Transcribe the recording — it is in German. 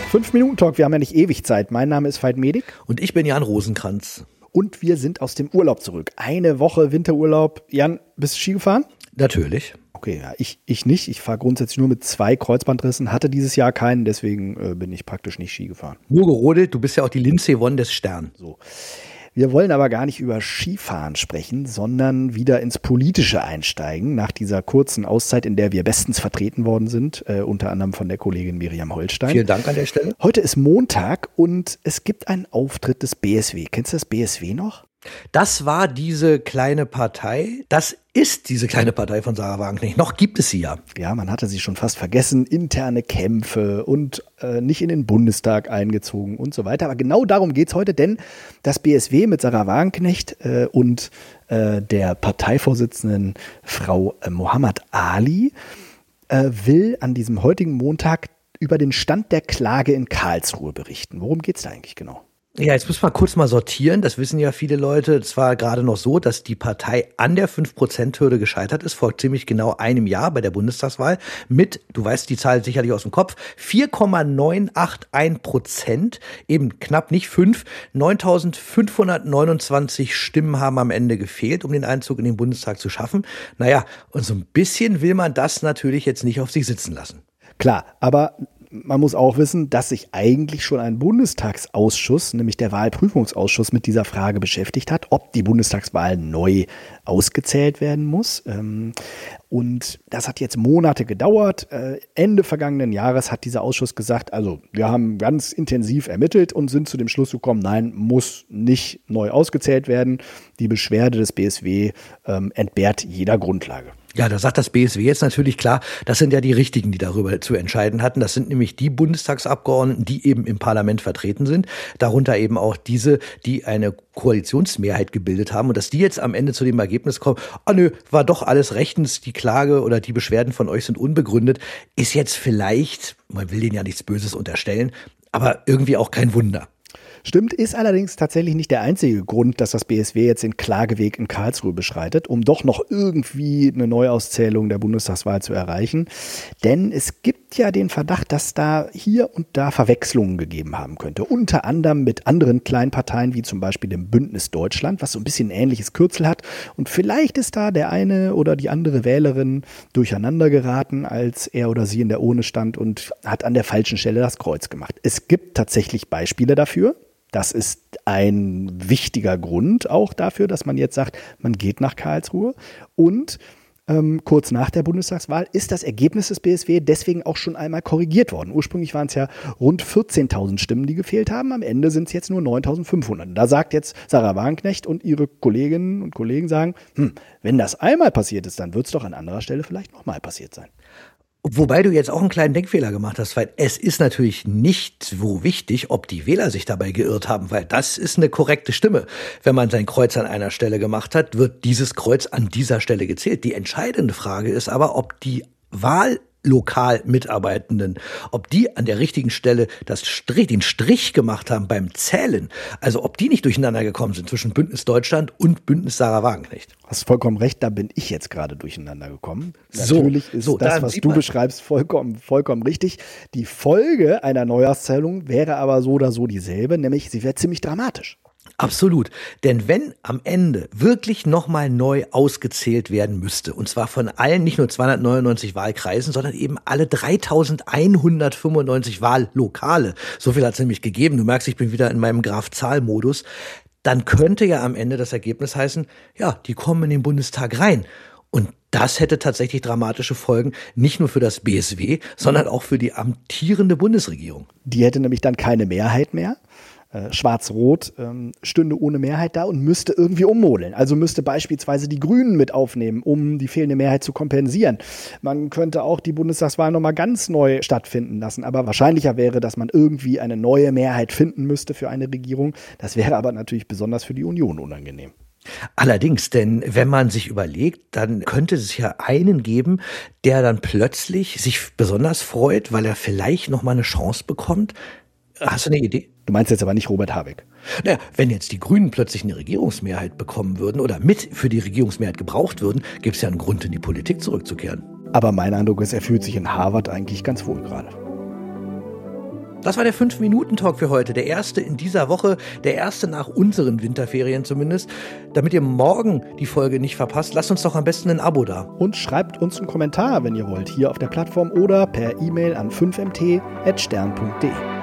5-Minuten-Talk, wir haben ja nicht ewig Zeit. Mein Name ist Veit Medik. Und ich bin Jan Rosenkranz. Und wir sind aus dem Urlaub zurück. Eine Woche Winterurlaub. Jan, bist du Ski gefahren? Natürlich. Okay, ja, ich nicht. Ich fahre grundsätzlich nur mit 2 Kreuzbandrissen. Hatte dieses Jahr keinen, deswegen bin ich praktisch nicht Ski gefahren. Nur gerodelt, du bist ja auch die Lindsey Vonn des Stern. So. Wir wollen aber gar nicht über Skifahren sprechen, sondern wieder ins Politische einsteigen, nach dieser kurzen Auszeit, in der wir bestens vertreten worden sind, unter anderem von der Kollegin Miriam Holstein. Vielen Dank an der Stelle. Heute ist Montag und es gibt einen Auftritt des BSW. Kennst du das BSW noch? Das war diese kleine Partei, das ist diese kleine Partei von Sarah Wagenknecht. Noch gibt es sie ja. Ja, man hatte sie schon fast vergessen. Interne Kämpfe und nicht in den Bundestag eingezogen und so weiter. Aber genau darum geht es heute, denn das BSW mit Sarah Wagenknecht und der Parteivorsitzenden Frau Mohammed Ali will an diesem heutigen Montag über den Stand der Klage in Karlsruhe berichten. Worum geht es da eigentlich genau? Ja, jetzt muss man kurz mal sortieren. Das wissen ja viele Leute. Es war gerade noch so, dass die Partei an der 5%-Hürde gescheitert ist, vor ziemlich genau einem Jahr bei der Bundestagswahl mit, du weißt die Zahl sicherlich aus dem Kopf, 4,981%, eben knapp nicht 5, 9.529 Stimmen haben am Ende gefehlt, um den Einzug in den Bundestag zu schaffen. Naja, und so ein bisschen will man das natürlich jetzt nicht auf sich sitzen lassen. Klar, aber man muss auch wissen, dass sich eigentlich schon ein Bundestagsausschuss, nämlich der Wahlprüfungsausschuss, mit dieser Frage beschäftigt hat, ob die Bundestagswahl neu ausgezählt werden muss. Und das hat jetzt Monate gedauert. Ende vergangenen Jahres hat dieser Ausschuss gesagt, also wir haben ganz intensiv ermittelt und sind zu dem Schluss gekommen, nein, muss nicht neu ausgezählt werden. Die Beschwerde des BSW entbehrt jeder Grundlage. Ja, da sagt das BSW jetzt natürlich klar, das sind ja die Richtigen, die darüber zu entscheiden hatten. Das sind nämlich die Bundestagsabgeordneten, die eben im Parlament vertreten sind. Darunter eben auch diese, die eine Koalitionsmehrheit gebildet haben. Und dass die jetzt am Ende zu dem Ergebnis kommen, war doch alles rechtens, die Klage oder die Beschwerden von euch sind unbegründet, ist jetzt vielleicht, man will denen ja nichts Böses unterstellen, aber irgendwie auch kein Wunder. Stimmt, ist allerdings tatsächlich nicht der einzige Grund, dass das BSW jetzt den Klageweg in Karlsruhe beschreitet, um doch noch irgendwie eine Neuauszählung der Bundestagswahl zu erreichen. Denn es gibt ja den Verdacht, dass da hier und da Verwechslungen gegeben haben könnte. Unter anderem mit anderen kleinen Parteien, wie zum Beispiel dem Bündnis Deutschland, was so ein bisschen ein ähnliches Kürzel hat. Und vielleicht ist da der eine oder die andere Wählerin durcheinander geraten, als er oder sie in der Urne stand und hat an der falschen Stelle das Kreuz gemacht. Es gibt tatsächlich Beispiele dafür. Das ist ein wichtiger Grund auch dafür, dass man jetzt sagt, man geht nach Karlsruhe. Und kurz nach der Bundestagswahl ist das Ergebnis des BSW deswegen auch schon einmal korrigiert worden. Ursprünglich waren es ja rund 14.000 Stimmen, die gefehlt haben. Am Ende sind es jetzt nur 9.500. Da sagt jetzt Sarah Wagenknecht und ihre Kolleginnen und Kollegen sagen, wenn das einmal passiert ist, dann wird es doch an anderer Stelle vielleicht nochmal passiert sein. Wobei du jetzt auch einen kleinen Denkfehler gemacht hast, weil es ist natürlich nicht so wichtig, ob die Wähler sich dabei geirrt haben, weil das ist eine korrekte Stimme. Wenn man sein Kreuz an einer Stelle gemacht hat, wird dieses Kreuz an dieser Stelle gezählt. Die entscheidende Frage ist aber, ob die Lokal-Mitarbeitenden, ob die an der richtigen Stelle den Strich gemacht haben beim Zählen, also ob die nicht durcheinander gekommen sind zwischen Bündnis Deutschland und Bündnis Sarah Wagenknecht. Hast vollkommen recht, da bin ich jetzt gerade durcheinander gekommen. Natürlich ist das, was du beschreibst, vollkommen richtig. Die Folge einer Neuauszählung wäre aber so oder so dieselbe, nämlich sie wäre ziemlich dramatisch. Absolut. Denn wenn am Ende wirklich nochmal neu ausgezählt werden müsste, und zwar von allen, nicht nur 299 Wahlkreisen, sondern eben alle 3.195 Wahllokale, so viel hat es nämlich gegeben, du merkst, ich bin wieder in meinem Graph-Zahl-Modus, dann könnte ja am Ende das Ergebnis heißen, ja, die kommen in den Bundestag rein. Und das hätte tatsächlich dramatische Folgen, nicht nur für das BSW, sondern auch für die amtierende Bundesregierung. Die hätte nämlich dann keine Mehrheit mehr. Schwarz-Rot stünde ohne Mehrheit da und müsste irgendwie ummodeln. Also müsste beispielsweise die Grünen mit aufnehmen, um die fehlende Mehrheit zu kompensieren. Man könnte auch die Bundestagswahl nochmal ganz neu stattfinden lassen. Aber wahrscheinlicher wäre, dass man irgendwie eine neue Mehrheit finden müsste für eine Regierung. Das wäre aber natürlich besonders für die Union unangenehm. Allerdings, denn wenn man sich überlegt, dann könnte es ja einen geben, der dann plötzlich sich besonders freut, weil er vielleicht nochmal eine Chance bekommt. Hast du eine Idee? Du meinst jetzt aber nicht Robert Habeck? Naja, wenn jetzt die Grünen plötzlich eine Regierungsmehrheit bekommen würden oder mit für die Regierungsmehrheit gebraucht würden, gäbe es ja einen Grund, in die Politik zurückzukehren. Aber mein Eindruck ist, er fühlt sich in Harvard eigentlich ganz wohl gerade. Das war der 5-Minuten-Talk für heute. Der erste in dieser Woche, der erste nach unseren Winterferien zumindest. Damit ihr morgen die Folge nicht verpasst, lasst uns doch am besten ein Abo da. Und schreibt uns einen Kommentar, wenn ihr wollt, hier auf der Plattform oder per E-Mail an 5mt@stern.de.